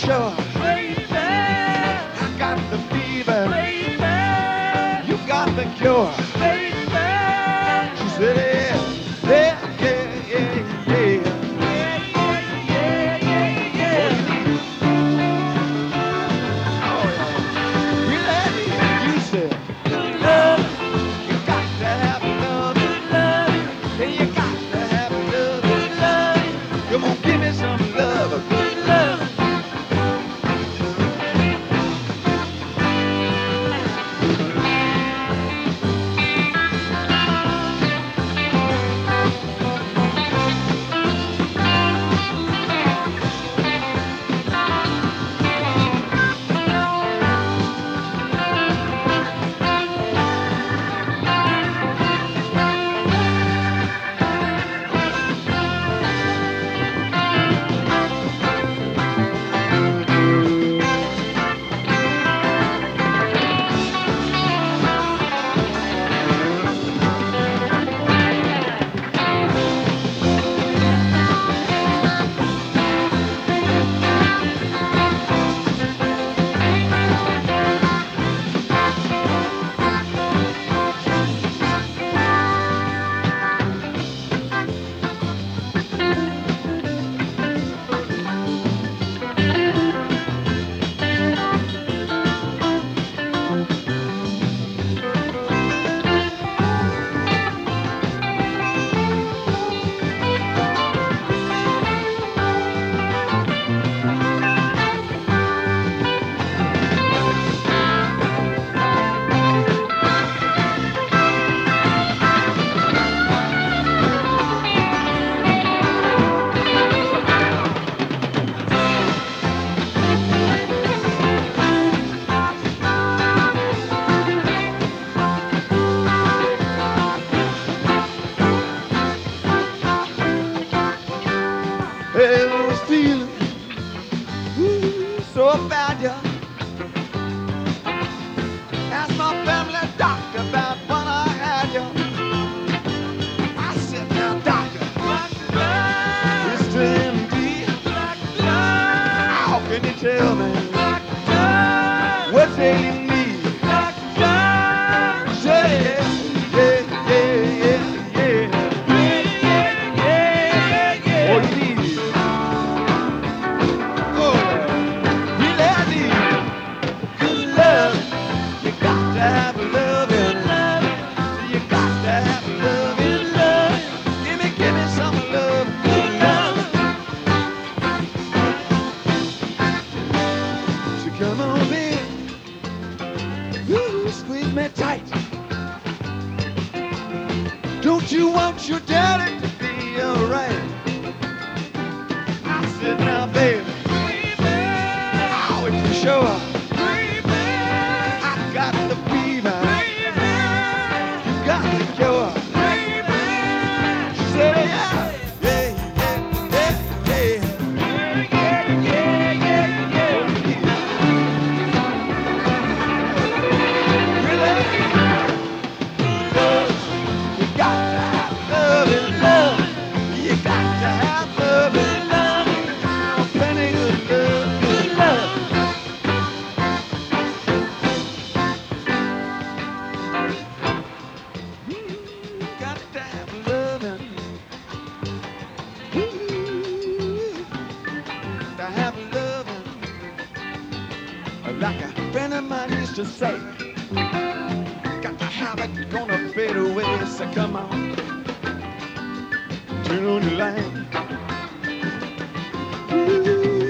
sure. baby, I got the fever. baby, You got the cure. baby. She said, yeah, yeah, yeah, yeah, yeah. Oh, yeah. Really? You said, you got to have love. Yeah, you got to have love. Come on, give me some love. Hey, I was feeling so bad, yeah. Asked my family doctor about what I had, yeah. I said, now, doctor, Mr. MD, how can you tell me what's ailing me? Say, yeah, yeah, yeah, yeah. Oh, you need it. Oh, really, I need good love. You got to have love in love. You got to have love in love. Give me some love, good love. So come on, baby. Ooh, squeeze me tight. Don't you want your daddy to be alright? I said, now, baby, oh, it's for sure. I got the fever. You got the cure. She said, yeah, yeah, yeah, yeah, really? You got to have love and love. You got to have love and love. Plenty of love, good love. Got to have love and to have love and like a friend of mine used to say, got to have it, gonna fade away. So come on, turn on the light.